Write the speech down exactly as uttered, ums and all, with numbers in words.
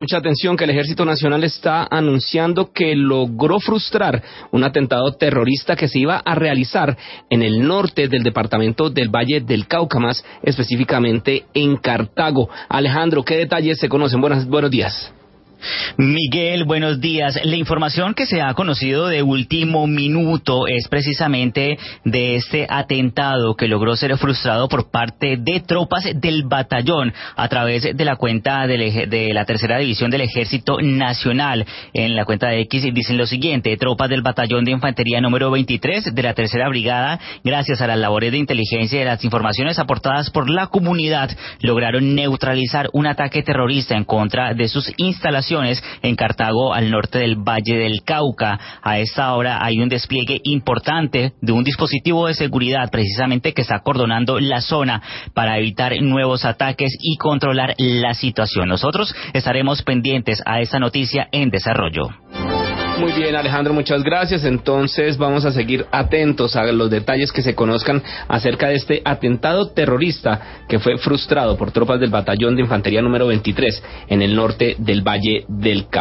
Mucha atención que el Ejército Nacional está anunciando que logró frustrar un atentado terrorista que se iba a realizar en el norte del departamento del Valle del Cauca, más específicamente en Cartago. Alejandro, ¿qué detalles se conocen? Buenas, buenos días. Miguel, buenos días. La información que se ha conocido de último minuto es precisamente de este atentado que logró ser frustrado por parte de tropas del batallón a través de la cuenta del, de la tercera división del Ejército Nacional. En la cuenta de X dicen lo siguiente: tropas del batallón de infantería número veintitrés de la tercera brigada, gracias a las labores de inteligencia y de las informaciones aportadas por la comunidad, lograron neutralizar un ataque terrorista en contra de sus instalaciones en Cartago, al norte del Valle del Cauca. A esta hora hay un despliegue importante de un dispositivo de seguridad precisamente que está acordonando la zona para evitar nuevos ataques y controlar la situación. Nosotros estaremos pendientes a esta noticia en desarrollo. Muy bien, Alejandro, muchas gracias. Entonces vamos a seguir atentos a los detalles que se conozcan acerca de este atentado terrorista que fue frustrado por tropas del batallón de infantería número veintitrés en el norte del Valle del Cauca.